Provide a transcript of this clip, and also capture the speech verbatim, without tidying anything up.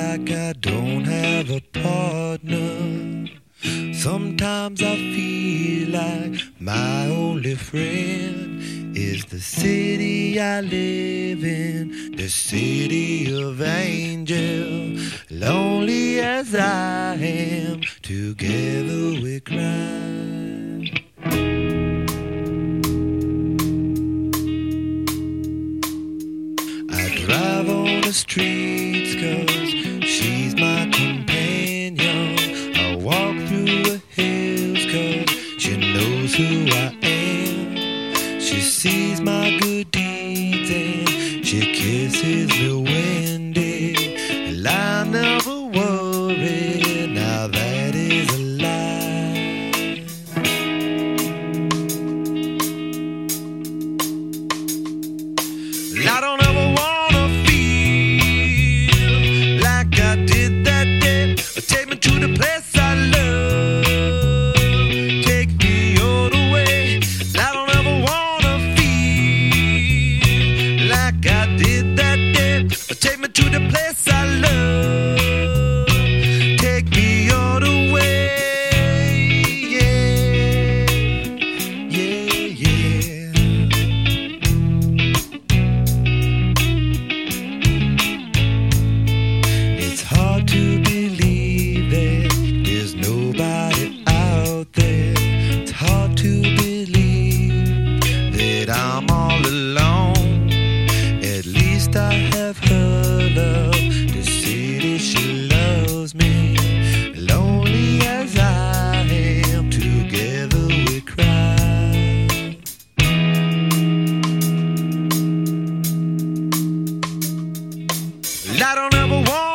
like I don't have a partner. Sometimes I feel like my only friend is the city I live in, the city of angels. Lonely as I am, together we cry. I drive on the streets 'cause she's my companion. I walk through the hills 'cause she knows who I am. She sees my good deeds and she kisses me windy. And I never worry, now that is a lie. I don't ever wanna feel like I did that day. Take me to the place I love, take me all the way. I don't ever wanna feel like I did that day. Take me to the place I love, take me all the way. Yeah, yeah, yeah. It's hard to believe that there's nobody out there. It's hard to believe that I'm all alone. At least I have her love, the city she loves me. Lonely as I am, together we cry. I don't ever want